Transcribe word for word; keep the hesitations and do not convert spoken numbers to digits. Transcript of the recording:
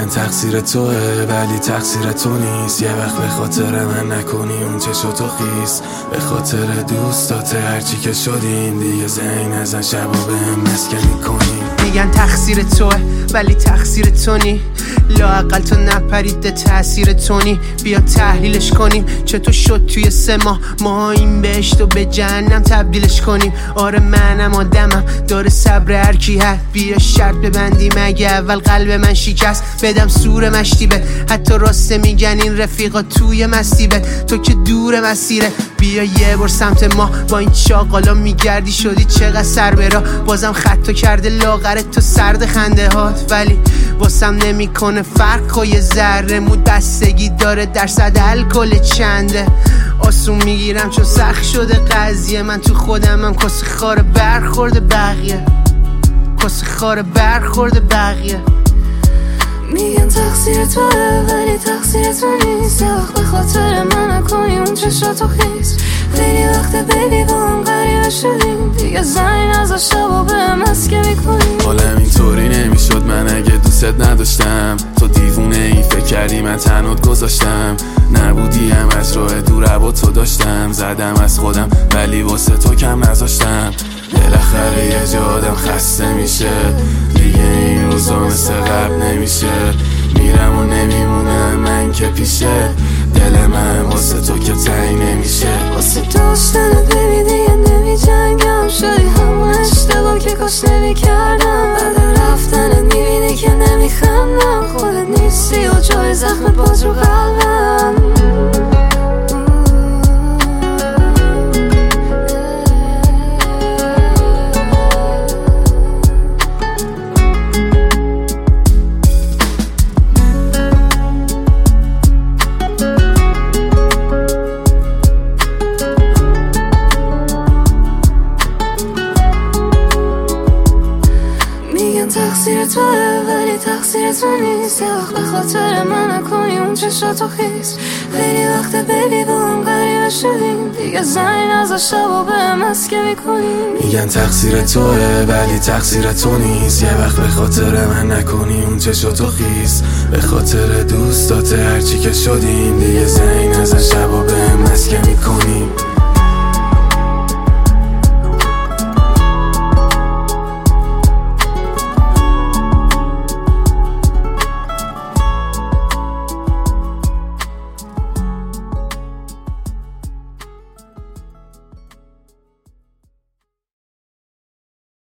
میگن تقصیر توه ولی تقصیر تو نیست. یه وقت به خاطر من نکنی اون چشاتو خیس، به خاطر دوستات هرچی که شدیم دیگه زنگ نزن شبا بهم مسکنی کنی. میگن تقصیر توه ولی تقصیر تو نی، لااقل تو نپریده تأثیر تونی. بیا تحلیلش کنیم چطور شد توی سه ماه ما این بهشت و به جهنم تبدیلش کنیم. آره منم آدمم داره صبر هر کی هست، بیا شرط ببندیم اگه اول قلب من شکست بدم سور مشتیبه. حتی راسته میگن این رفیقا توی مستیبه، تو که دور مسیره. بیا یه بار سمت ما با این چاقالا میگردی شدی چقدر سر برا، بازم خطا کرده لاغرت تو سرد خنده هات، ولی واسم نمیکنه فرق و یه ذره مود بستگی داره درصد الکل چنده. آسون میگیرم چون سخت شده قضیه، من تو خودمم کس خار برخورد بقیه، کس خار برخورد بقیه. میگن تقصیر توه ولی تقصیر تو نیست، یه وقت به خاطر من نکنی اون چشاتو خیس. خیلی وقت بیبی با هم غریبه شدیم دیگه زنی نزا شبا بهم مسکه میکنیم. حالم اینطوری نمیشد من اگه دوست نداشتم، تو دیوونه ای فکر کردی من تنهات گذاشتم. نبودیم از راه دور با تو داشتم، زدم از خودم ولی واسه تو کم نذاشتم. بالاخره یه جا آدم خسته میشه دیگه این روزا مثل قبل نمیشه. میرم و نمیمونم من که پیشه، دل من واسه تو که تنگ نمیشه. واسه داشتنت بیبی دیگه نمی جنگم، شدی همون اشتباه که کاش نمی کردم. بعد رفتنت میبینی که نمی خندم، خودت نیستی و جای زخم باز رو قلبم. تقصیر توه ولی تقصیر تو نیست، یه وقت به خاطر من نکنی اون چشاتو خیس. خیلی وقت بیبی با هم غریبه شدیم دیگه زنی نزا شبا بهم مسکه میکنیم. میگن تقصیر توه ولی تقصیر تو نیست، یه وقت به خاطر من نکنی اون چشاتو خیس. به خاطر دوستات هرچی که شدیم دیگه زنگ نزن شبا بهم مسکه میکنیم.